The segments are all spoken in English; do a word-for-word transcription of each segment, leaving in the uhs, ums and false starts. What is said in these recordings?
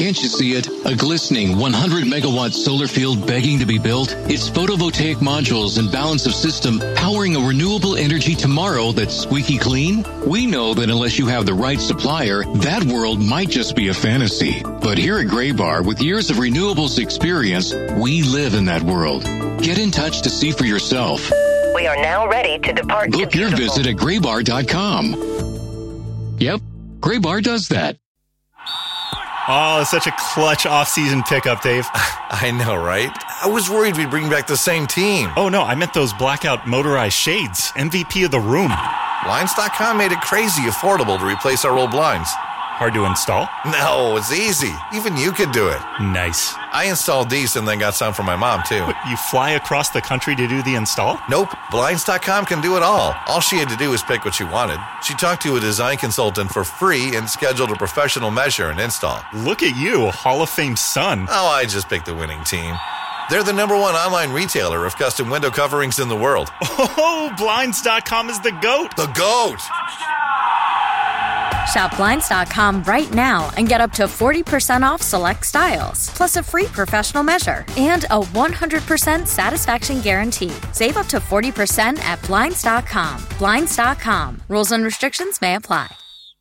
Can't you see it? A glistening one hundred megawatt solar field begging to be built? It's photovoltaic modules and balance of system powering a renewable energy tomorrow that's squeaky clean? We know that unless you have the right supplier, that world might just be a fantasy. But here at Graybar, with years of renewables experience, we live in that world. Get in touch to see for yourself. We are now ready to depart. Book your visit at graybar dot com. Yep, Graybar does that. Oh, it's such a clutch off-season pickup, Dave. I know, right? I was worried we'd bring back the same team. Oh, no, I meant those blackout motorized shades. M V P of the room. Blinds dot com made it crazy affordable to replace our old blinds. Hard to install? No, it's easy. Even you could do it. Nice. I installed these and then got some for my mom, too. What, you fly across the country to do the install? Nope. Blinds dot com can do it all. All she had to do was pick what she wanted. She talked to a design consultant for free and scheduled a professional measure and install. Look at you, Hall of Fame son. Oh, I just picked the winning team. They're the number one online retailer of custom window coverings in the world. Oh, Blinds dot com is the GOAT. The GOAT! Shop Blinds dot com right now and get up to forty percent off select styles, plus a free professional measure and a one hundred percent satisfaction guarantee. Save up to forty percent at Blinds dot com. Blinds dot com. Rules and restrictions may apply.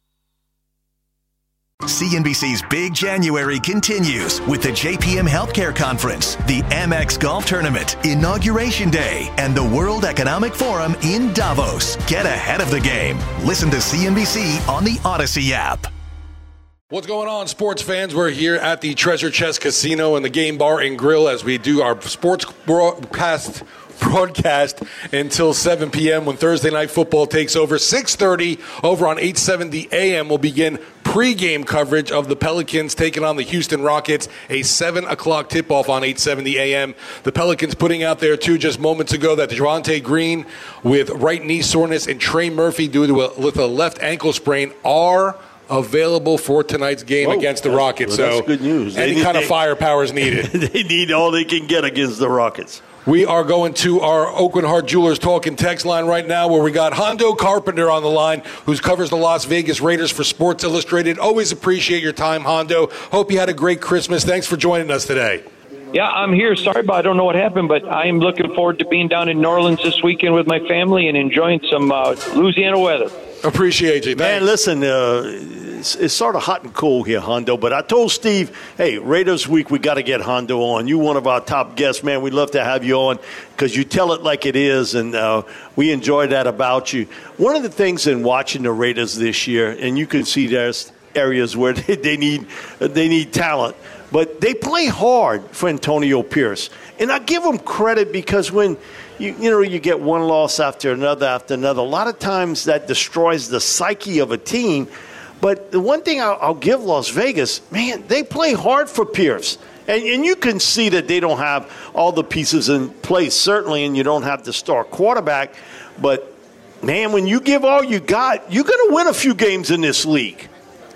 C N B C's Big January continues with the J P M Healthcare Conference, the Amex Golf Tournament, Inauguration Day, and the World Economic Forum in Davos. Get ahead of the game. Listen to C N B C on the Odyssey app. What's going on, sports fans? We're here at the Treasure Chest Casino and the Game Bar and Grill as we do our sports broadcast broadcast until seven p.m. when Thursday Night Football takes over. six thirty over on eight seventy A M. We'll begin pregame coverage of the Pelicans taking on the Houston Rockets. A seven o'clock tip-off on eight seventy A M. The Pelicans putting out there, too, just moments ago that Javonte Green with right knee soreness and Trey Murphy due to a, with a left ankle sprain are available for tonight's game Whoa, against the Rockets. Well, that's so good news. Any need, kind they, of firepower is needed. They need all they can get against the Rockets. We are going to our Oakland Heart Jewelers talking text line right now where we got Hondo Carpenter on the line, who covers the Las Vegas Raiders for Sports Illustrated. Always appreciate your time, Hondo. Hope you had a great Christmas. Thanks for joining us today. Yeah, I'm here. Sorry, but I don't know what happened, but I am looking forward to being down in New Orleans this weekend with my family and enjoying some uh, Louisiana weather. Appreciate you. Thanks. Man, listen, uh, it's, it's sort of hot and cool here, Hondo, but I told Steve, hey, Raiders Week, we got to get Hondo on. You're one of our top guests, man. We'd love to have you on because you tell it like it is, and uh, we enjoy that about you. One of the things in watching the Raiders this year, and you can see there's areas where they, they need they need talent, but they play hard for Antonio Pierce. And I give them credit because when you you know you get one loss after another after another, a lot of times that destroys the psyche of a team. But the one thing I'll, I'll give Las Vegas, man, they play hard for Pierce. And, and you can see that they don't have all the pieces in place, certainly, and you don't have the star quarterback. But, man, when you give all you got, you're going to win a few games in this league.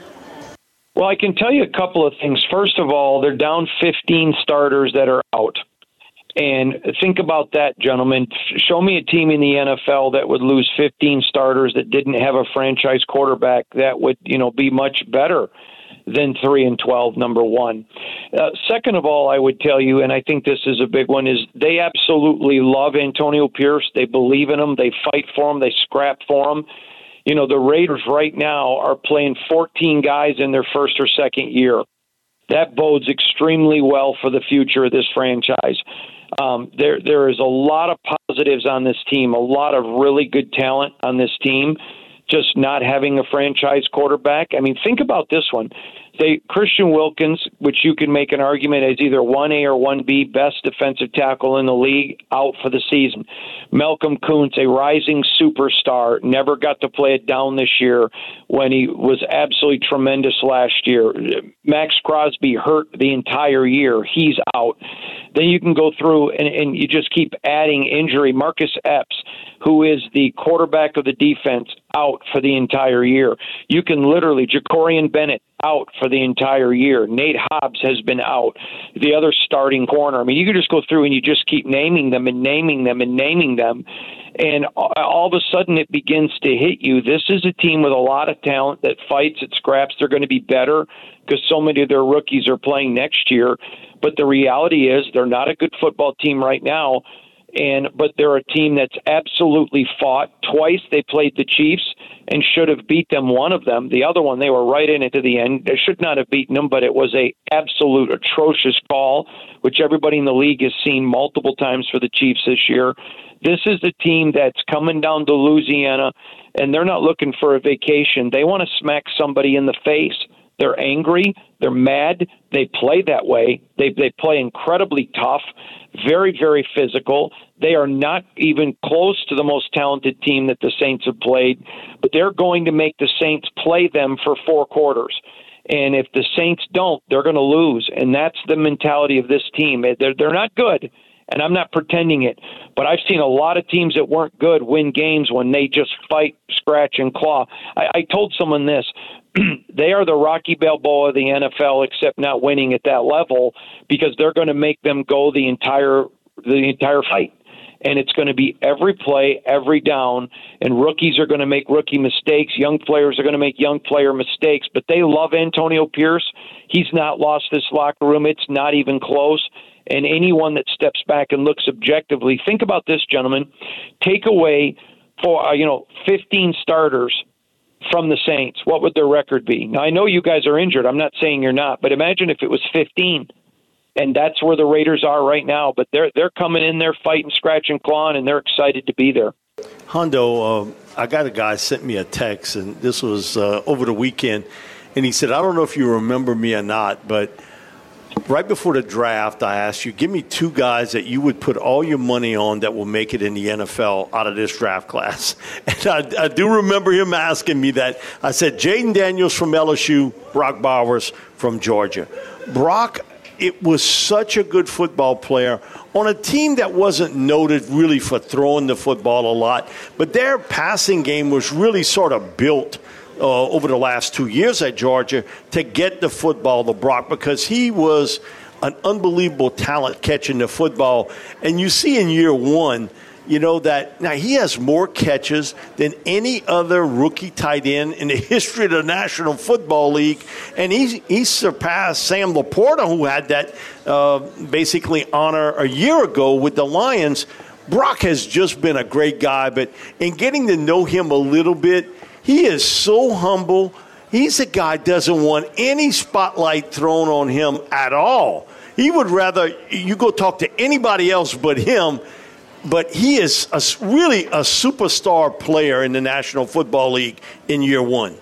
Well, I can tell you a couple of things. First of all, they're down fifteen starters that are out. And think about that, gentlemen. Show me a team in the N F L that would lose fifteen starters that didn't have a franchise quarterback that would, you know, be much better than three and twelve, number one. Uh, second of all, I would tell you, and I think this is a big one, is they absolutely love Antonio Pierce. They believe in him. They fight for him. They scrap for him. You know, the Raiders right now are playing fourteen guys in their first or second year. That bodes extremely well for the future of this franchise. Um, there, there is a lot of positives on this team, a lot of really good talent on this team, just not having a franchise quarterback. I mean, think about this one. They Christian Wilkins, which you can make an argument as either one A or one B, best defensive tackle in the league, out for the season. Malcolm Kuntz, a rising superstar, never got to play it down this year when he was absolutely tremendous last year. Max Crosby hurt the entire year. He's out. Then you can go through and, and you just keep adding injury. Marcus Epps, who is the quarterback of the defense, out for the entire year. You can literally, Jacorian Bennett, out for the entire year. Nate Hobbs has been out. The other starting corner. I mean, you can just go through and you just keep naming them and naming them and naming them. And all of a sudden it begins to hit you. This is a team with a lot of talent that fights, it scraps. They're going to be better because so many of their rookies are playing next year. But the reality is they're not a good football team right now. And but they're a team that's absolutely fought. Twice they played the Chiefs and should have beat them, one of them. The other one, they were right in it to the end. They should not have beaten them, but it was a absolute atrocious call, which everybody in the league has seen multiple times for the Chiefs this year. This is a team that's coming down to Louisiana, and they're not looking for a vacation. They want to smack somebody in the face. They're angry. They're mad. They play that way. They they play incredibly tough, very, very physical. They are not even close to the most talented team that the Saints have played, but they're going to make the Saints play them for four quarters. And if the Saints don't, they're going to lose. And that's the mentality of this team. They're, they're not good, and I'm not pretending it, but I've seen a lot of teams that weren't good win games when they just fight, scratch, and claw. I, I told someone this. They are the Rocky Balboa of the N F L, except not winning at that level, because they're going to make them go the entire the entire fight. And it's going to be every play, every down, and rookies are going to make rookie mistakes. Young players are going to make young player mistakes, but they love Antonio Pierce. He's not lost this locker room. It's not even close. And anyone that steps back and looks objectively, think about this, gentlemen. Take away for uh, you know fifteen starters from the Saints. What would their record be? Now, I know you guys are injured. I'm not saying you're not, but imagine if it was fifteen. And that's where the Raiders are right now. But they're they're coming in there fighting, scratching, clawing, and they're excited to be there. Hondo, uh, I got a guy sent me a text, and this was uh, over the weekend, and he said, I don't know if you remember me or not, but right before the draft, I asked you, give me two guys that you would put all your money on that will make it in the N F L out of this draft class. And I, I do remember him asking me that. I said, Jaden Daniels from L S U, Brock Bowers from Georgia. Brock, it was such a good football player on a team that wasn't noted really for throwing the football a lot, but their passing game was really sort of built Uh, over the last two years at Georgia to get the football to Brock, because he was an unbelievable talent catching the football. And you see in year one, you know, that now he has more catches than any other rookie tight end in the history of the National Football League. And he, he surpassed Sam Laporta, who had that uh, basically honor a year ago with the Lions. Brock has just been a great guy, but in getting to know him a little bit, he is so humble. He's a guy who doesn't want any spotlight thrown on him at all. He would rather you go talk to anybody else but him. But he is a, really a superstar player in the National Football League in year one.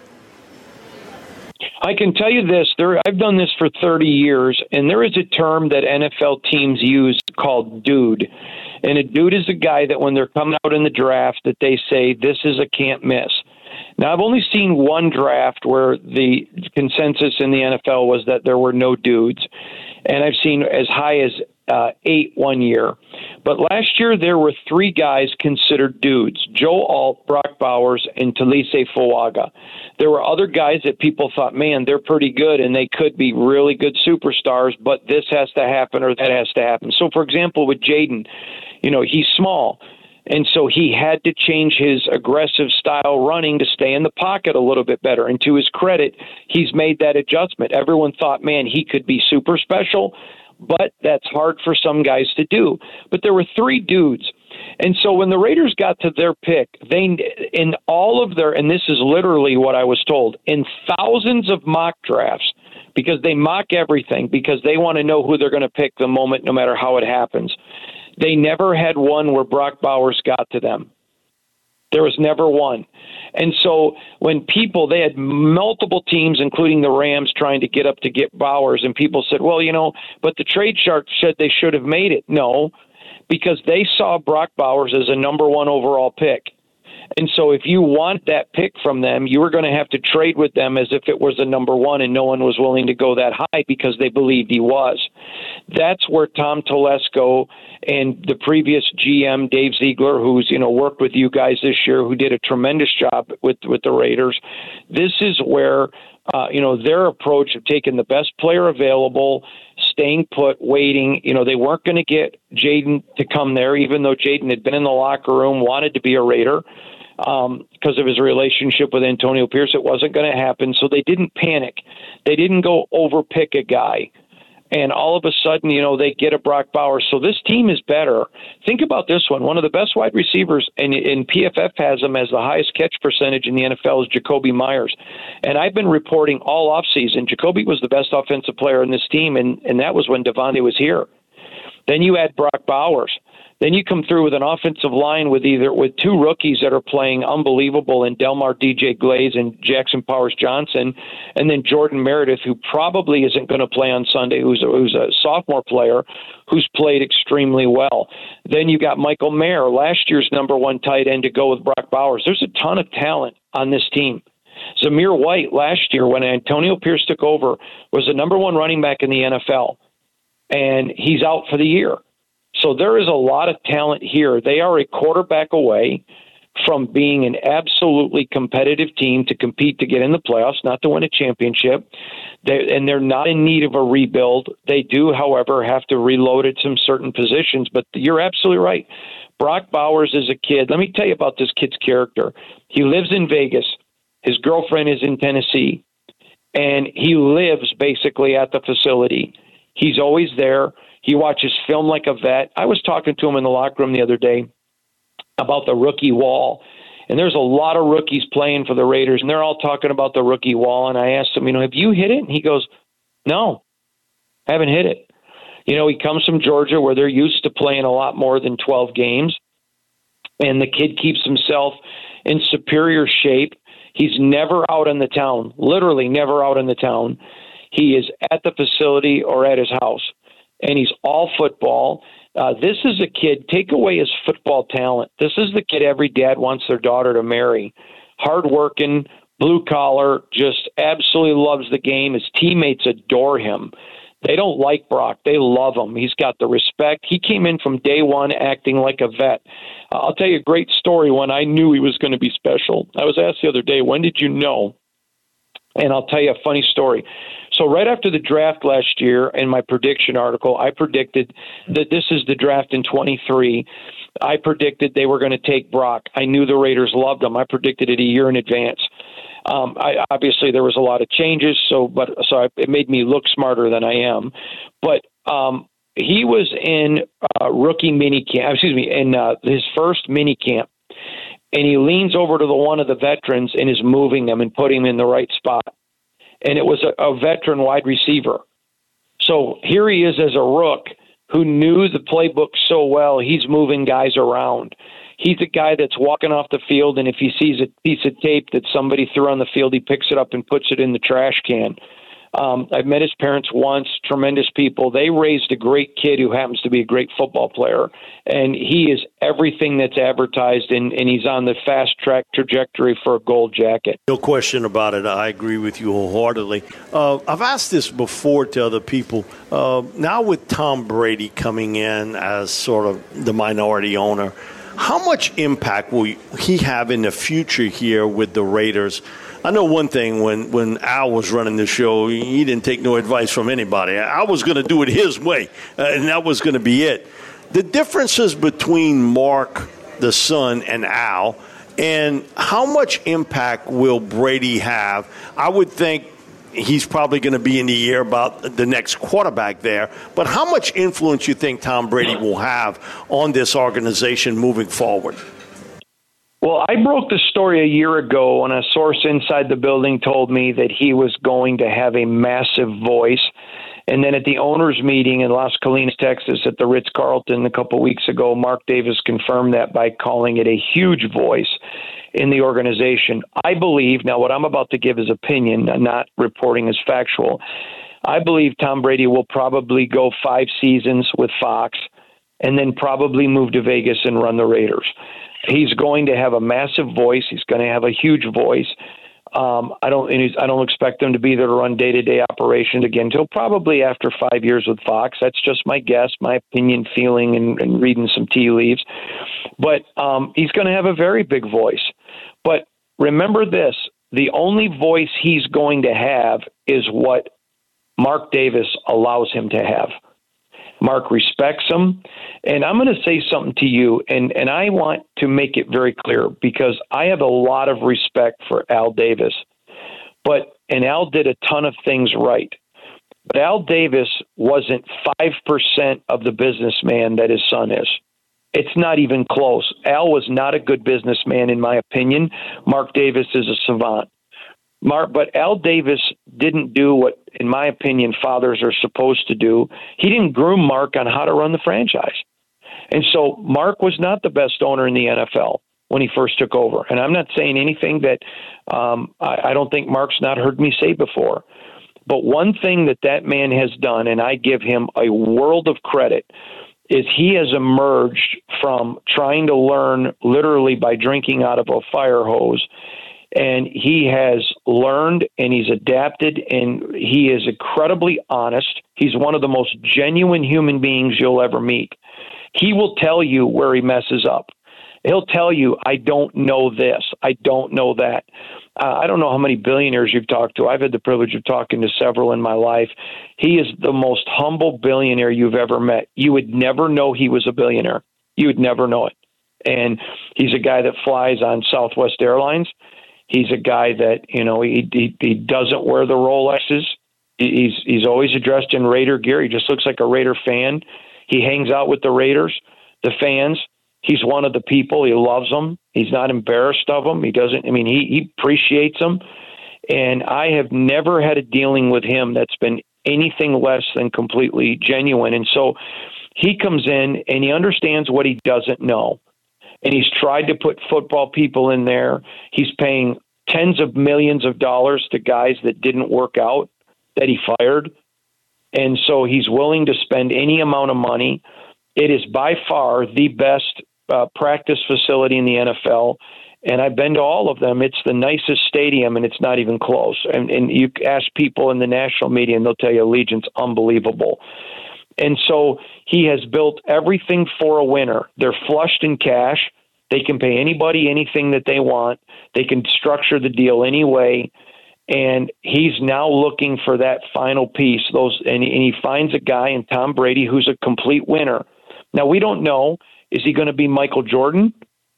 I can tell you this. There, I've done this for thirty years, and there is a term that N F L teams use called dude. And a dude is a guy that when they're coming out in the draft that they say, this is a can't miss. Now, I've only seen one draft where the consensus in the N F L was that there were no dudes, and I've seen as high as uh, eight one year. But last year, there were three guys considered dudes: Joe Alt, Brock Bowers, and Talise Fuaga. There were other guys that people thought, man, they're pretty good, and they could be really good superstars, but this has to happen or that has to happen. So, for example, with Jaden, you know, he's small. And so he had to change his aggressive style running to stay in the pocket a little bit better. And to his credit, he's made that adjustment. Everyone thought, man, he could be super special, but that's hard for some guys to do. But there were three dudes. And so when the Raiders got to their pick, they, in all of their, and this is literally what I was told, in thousands of mock drafts, because they mock everything, because they want to know who they're going to pick the moment, no matter how it happens. They never had one where Brock Bowers got to them. There was never one. And so when people, they had multiple teams, including the Rams, trying to get up to get Bowers, and people said, well, you know, but the trade chart said they should have made it. No, because they saw Brock Bowers as a number one overall pick. And so if you want that pick from them, you were going to have to trade with them as if it was the number one, and no one was willing to go that high because they believed he was. That's where Tom Telesco and the previous G M, Dave Ziegler, who's, you know, worked with you guys this year, who did a tremendous job with, with the Raiders. This is where, uh, you know, their approach of taking the best player available, staying put, waiting. You know, they weren't going to get Jaden to come there, even though Jaden had been in the locker room, wanted to be a Raider. Um, because of his relationship with Antonio Pierce, it wasn't going to happen. So they didn't panic. They didn't go overpick a guy. And all of a sudden, you know, they get a Brock Bowers. So this team is better. Think about this one. One of the best wide receivers, and, and P F F has him as the highest catch percentage in the N F L, is Jacoby Myers. And I've been reporting all offseason, Jacoby was the best offensive player in this team, and, and that was when Devontae was here. Then you add Brock Bowers. Then you come through with an offensive line with either with two rookies that are playing unbelievable in Delmar D J Glaze and Jackson Powers Johnson, and then Jordan Meredith, who probably isn't going to play on Sunday, who's a, who's a sophomore player who's played extremely well. Then you got Michael Mayer, last year's number one tight end, to go with Brock Bowers. There's a ton of talent on this team. Zamir White last year, when Antonio Pierce took over, was the number one running back in the N F L, and he's out for the year. So there is a lot of talent here. They are a quarterback away from being an absolutely competitive team to compete to get in the playoffs, not to win a championship. They, and they're not in need of a rebuild. They do, however, have to reload at some certain positions. But you're absolutely right. Brock Bowers is a kid. Let me tell you about this kid's character. He lives in Vegas. His girlfriend is in Tennessee. And he lives basically at the facility. He's always there. He watches film like a vet. I was talking to him in the locker room the other day about the rookie wall. And there's a lot of rookies playing for the Raiders, and they're all talking about the rookie wall. And I asked him, you know, have you hit it? And he goes, no, I haven't hit it. You know, he comes from Georgia, where they're used to playing a lot more than twelve games. And the kid keeps himself in superior shape. He's never out in the town, literally never out in the town. He is at the facility or at his house. And he's all football. Uh, this is a kid, take away his football talent. This is the kid every dad wants their daughter to marry. Hardworking, blue collar, just absolutely loves the game. His teammates adore him. They don't like Brock. They love him. He's got the respect. He came in from day one acting like a vet. Uh, I'll tell you a great story when I knew he was going to be special. I was asked the other day, when did you know? And I'll tell you a funny story. So right after the draft last year, in my prediction article, I predicted that this is the draft in twenty-three. I predicted they were going to take Brock. I knew the Raiders loved him. I predicted it a year in advance. Um, I, obviously, there was a lot of changes, so but so I, it made me look smarter than I am. But um, he was in uh, rookie mini camp. Excuse me, in uh, his first mini camp, and he leans over to the one of the veterans and is moving them and putting him in the right spot. And it was a, a veteran wide receiver. So here he is as a rook who knew the playbook so well, he's moving guys around. He's a guy that's walking off the field, and if he sees a piece of tape that somebody threw on the field, he picks it up and puts it in the trash can. Um, I've met his parents once, tremendous people. They raised a great kid who happens to be a great football player, and he is everything that's advertised, and, and he's on the fast-track trajectory for a gold jacket. No question about it. I agree with you wholeheartedly. Uh, I've asked this before to other people. Uh, now with Tom Brady coming in as sort of the minority owner, how much impact will he have in the future here with the Raiders? I know one thing, when, when Al was running the show, he didn't take no advice from anybody. I was going to do it his way, uh, and that was going to be it. The differences between Mark, the son, and Al, and how much impact will Brady have? I would think he's probably going to be in the air about the next quarterback there, but how much influence you think Tom Brady will have on this organization moving forward? Well, I broke the story a year ago when a source inside the building told me that he was going to have a massive voice. And then at the owners' meeting in Las Colinas, Texas, at the Ritz-Carlton a couple weeks ago, Mark Davis confirmed that by calling it a huge voice in the organization. I believe, now what I'm about to give is opinion, I'm not reporting as factual. I believe Tom Brady will probably go five seasons with Fox. and then probably move to Vegas and run the Raiders. He's going to have a massive voice. He's going to have a huge voice. Um, I don't. And he's, I don't expect him to be there to run day-to-day operations again until probably after five years with Fox. That's just my guess, my opinion, feeling, and, and reading some tea leaves. But um, he's going to have a very big voice. But remember this: the only voice he's going to have is what Mark Davis allows him to have. Mark respects him. And I'm going to say something to you, and, and I want to make it very clear because I have a lot of respect for Al Davis. But and Al did a ton of things right. But Al Davis wasn't five percent of the businessman that his son is. It's not even close. Al was not a good businessman, in my opinion. Mark Davis is a savant. Mark, but Al Davis didn't do what, in my opinion, fathers are supposed to do. He didn't groom Mark on how to run the franchise. And so Mark was not the best owner in the N F L when he first took over. And I'm not saying anything that um, I, I don't think Mark's not heard me say before. But one thing that that man has done, and I give him a world of credit, is he has emerged from trying to learn literally by drinking out of a fire hose. And he has learned and he's adapted and he is incredibly honest. He's one of the most genuine human beings you'll ever meet. He will tell you where he messes up. He'll tell you, I don't know this. I don't know that. Uh, I don't know how many billionaires you've talked to. I've had the privilege of talking to several in my life. He is the most humble billionaire you've ever met. You would never know he was a billionaire. You would never know it. And he's a guy that flies on Southwest Airlines. He's a guy that, you know, he, he he doesn't wear the Rolexes. He's he's always dressed in Raider gear. He just looks like a Raider fan. He hangs out with the Raiders, the fans. He's one of the people. He loves them. He's not embarrassed of them. He doesn't. I mean, he, he appreciates them. And I have never had a dealing with him that's been anything less than completely genuine. And so he comes in and he understands what he doesn't know. And he's tried to put football people in there. He's paying tens of millions of dollars to guys that didn't work out, that he fired. And so he's willing to spend any amount of money. It is by far the best uh, practice facility in the N F L. And I've been to all of them. It's the nicest stadium, and it's not even close. And, and you ask people in the national media, and they'll tell you Allegiant's unbelievable. And so he has built everything for a winner. They're flushed in cash. They can pay anybody anything that they want. They can structure the deal any way. And he's now looking for that final piece. Those and, and he finds a guy in Tom Brady who's a complete winner. Now, we don't know. Is he going to be Michael Jordan?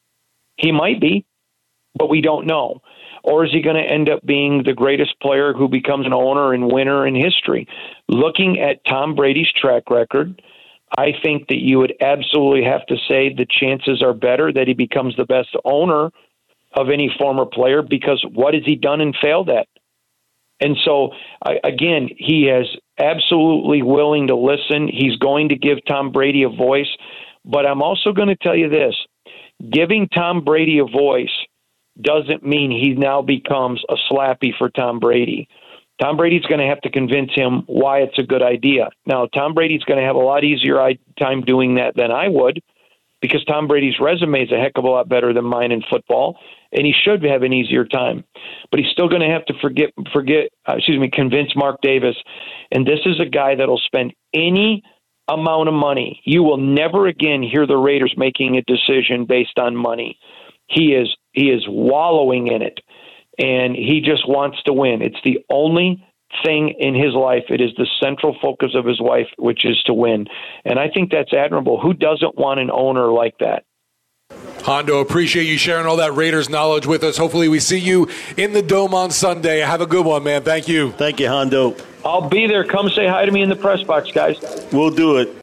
He might be, but we don't know. Or is he going to end up being the greatest player who becomes an owner and winner in history? Looking at Tom Brady's track record, I think that you would absolutely have to say the chances are better that he becomes the best owner of any former player, because what has he done and failed at? And so, I, again, he is absolutely willing to listen. He's going to give Tom Brady a voice. But I'm also going to tell you this. Giving Tom Brady a voice doesn't mean he now becomes a slappy for Tom Brady. Tom Brady's going to have to convince him why it's a good idea. Now, Tom Brady's going to have a lot easier time doing that than I would, because Tom Brady's resume is a heck of a lot better than mine in football, and he should have an easier time. But he's still going to have to forget, forget, uh, excuse me, convince Mark Davis. And this is a guy that'll spend any amount of money. You will never again hear the Raiders making a decision based on money. He is he is wallowing in it, and he just wants to win. It's the only thing in his life. It is the central focus of his life, which is to win. And I think that's admirable. Who doesn't want an owner like that? Hondo, appreciate you sharing all that Raiders knowledge with us. Hopefully we see you in the Dome on Sunday. Have a good one, man. Thank you. Thank you, Hondo. I'll be there. Come say hi to me in the press box, guys. We'll do it.